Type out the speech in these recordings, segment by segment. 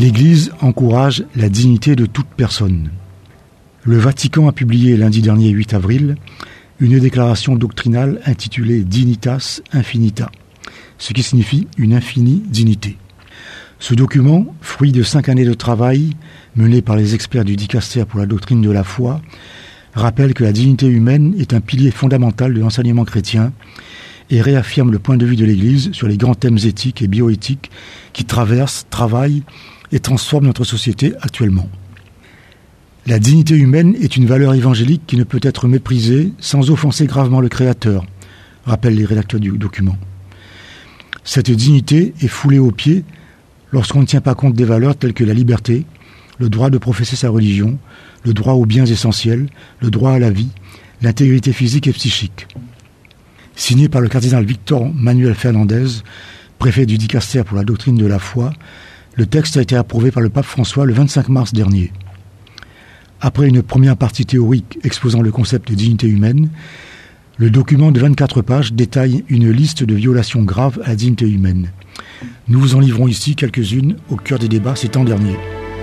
L'Église encourage la dignité de toute personne. Le Vatican a publié lundi dernier 8 avril une déclaration doctrinale intitulée Dignitas Infinita, ce qui signifie une infinie dignité. Ce document, fruit de 5 années de travail mené par les experts du Dicaster pour la doctrine de la foi, rappelle que la dignité humaine est un pilier fondamental de l'enseignement chrétien et réaffirme le point de vue de l'Église sur les grands thèmes éthiques et bioéthiques qui traversent, travaillent et transforment notre société actuellement. La dignité humaine est une valeur évangélique qui ne peut être méprisée sans offenser gravement le Créateur, rappellent les rédacteurs du document. Cette dignité est foulée aux pieds lorsqu'on ne tient pas compte des valeurs telles que la liberté, le droit de professer sa religion, le droit aux biens essentiels, le droit à la vie, l'intégrité physique et psychique. Signé par le cardinal Victor Manuel Fernandez, préfet du Dicaster pour la doctrine de la foi, le texte a été approuvé par le pape François le 25 mars dernier. Après une première partie théorique exposant le concept de dignité humaine, le document de 24 pages détaille une liste de violations graves à la dignité humaine. Nous vous en livrons ici quelques-unes au cœur des débats ces temps derniers.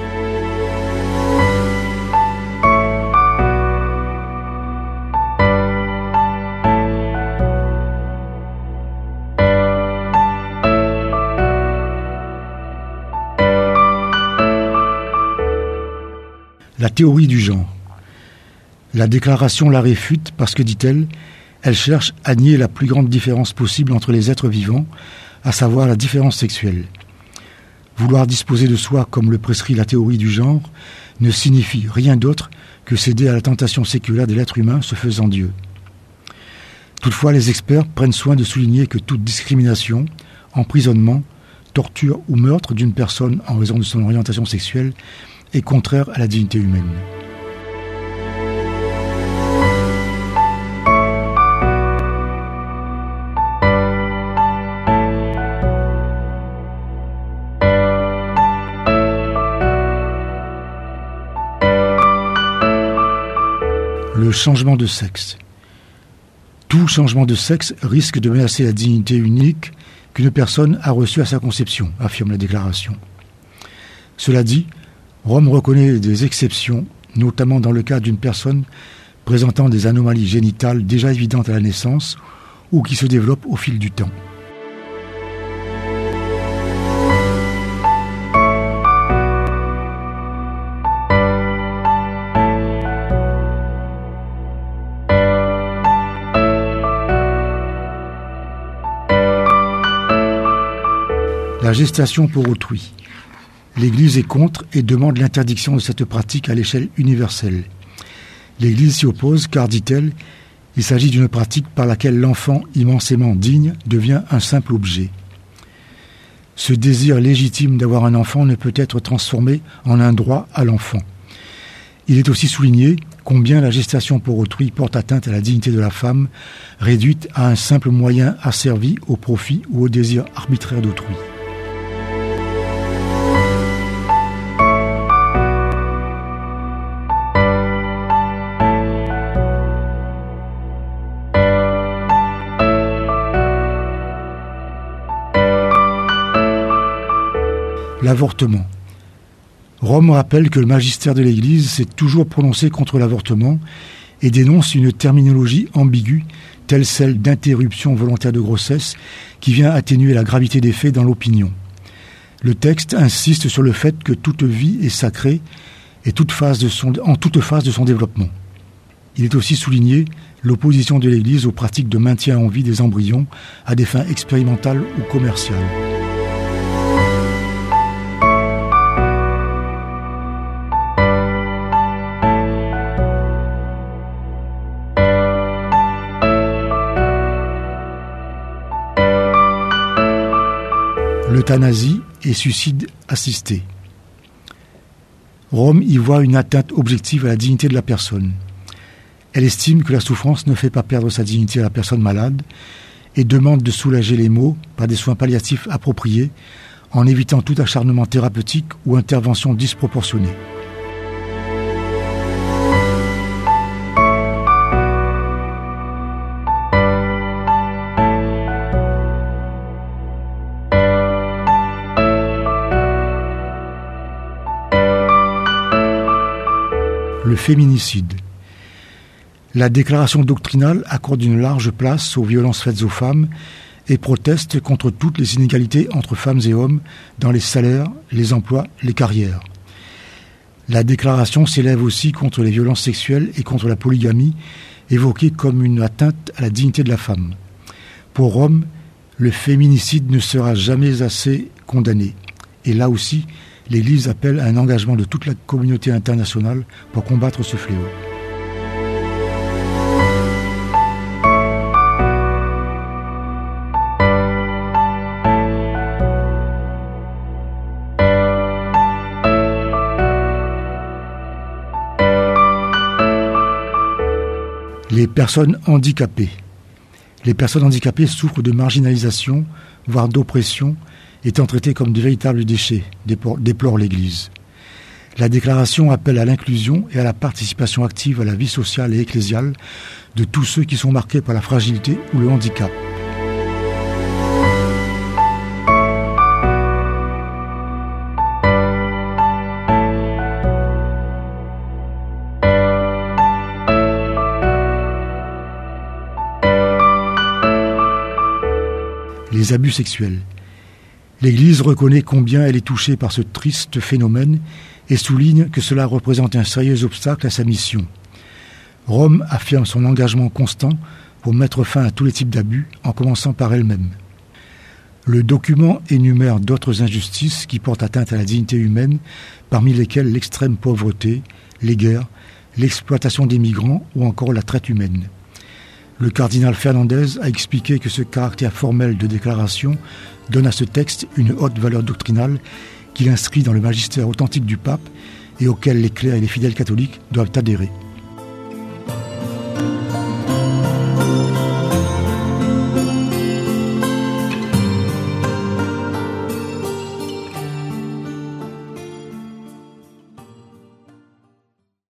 La théorie du genre. La déclaration la réfute parce que, dit-elle, elle cherche à nier la plus grande différence possible entre les êtres vivants, à savoir la différence sexuelle. Vouloir disposer de soi comme le prescrit la théorie du genre ne signifie rien d'autre que céder à la tentation séculaire de l'être humain se faisant Dieu. Toutefois, les experts prennent soin de souligner que toute discrimination, emprisonnement, torture ou meurtre d'une personne en raison de son orientation sexuelle est contraire à la dignité humaine. Le changement de sexe. Tout changement de sexe risque de menacer la dignité unique qu'une personne a reçue à sa conception, affirme la déclaration. Cela dit, Rome reconnaît des exceptions, notamment dans le cas d'une personne présentant des anomalies génitales déjà évidentes à la naissance ou qui se développent au fil du temps. La gestation pour autrui. L'Église est contre et demande l'interdiction de cette pratique à l'échelle universelle. L'Église s'y oppose car, dit-elle, il s'agit d'une pratique par laquelle l'enfant immensément digne devient un simple objet. Ce désir légitime d'avoir un enfant ne peut être transformé en un droit à l'enfant. Il est aussi souligné combien la gestation pour autrui porte atteinte à la dignité de la femme, réduite à un simple moyen asservi au profit ou au désir arbitraire d'autrui. L'avortement. Rome rappelle que le magistère de l'Église s'est toujours prononcé contre l'avortement et dénonce une terminologie ambiguë telle celle d'interruption volontaire de grossesse qui vient atténuer la gravité des faits dans l'opinion. Le texte insiste sur le fait que toute vie est sacrée et en toute phase de son développement. Il est aussi souligné l'opposition de l'Église aux pratiques de maintien en vie des embryons à des fins expérimentales ou commerciales. L'euthanasie et suicide assisté. Rome y voit une atteinte objective à la dignité de la personne. Elle estime que la souffrance ne fait pas perdre sa dignité à la personne malade et demande de soulager les maux par des soins palliatifs appropriés en évitant tout acharnement thérapeutique ou intervention disproportionnée. Le féminicide. La déclaration doctrinale accorde une large place aux violences faites aux femmes et proteste contre toutes les inégalités entre femmes et hommes dans les salaires, les emplois, les carrières. La déclaration s'élève aussi contre les violences sexuelles et contre la polygamie, évoquée comme une atteinte à la dignité de la femme. Pour Rome, le féminicide ne sera jamais assez condamné. Et là aussi, l'Église appelle à un engagement de toute la communauté internationale pour combattre ce fléau. Les personnes handicapées. Les personnes handicapées souffrent de marginalisation, voire d'oppression, étant traitées comme de véritables déchets, déplore l'Église. La déclaration appelle à l'inclusion et à la participation active à la vie sociale et ecclésiale de tous ceux qui sont marqués par la fragilité ou le handicap. Les abus sexuels. L'Église reconnaît combien elle est touchée par ce triste phénomène et souligne que cela représente un sérieux obstacle à sa mission. Rome affirme son engagement constant pour mettre fin à tous les types d'abus, en commençant par elle-même. Le document énumère d'autres injustices qui portent atteinte à la dignité humaine, parmi lesquelles l'extrême pauvreté, les guerres, l'exploitation des migrants ou encore la traite humaine. Le cardinal Fernandez a expliqué que ce caractère formel de déclaration donne à ce texte une haute valeur doctrinale qu'il inscrit dans le magistère authentique du pape et auquel les clercs et les fidèles catholiques doivent adhérer.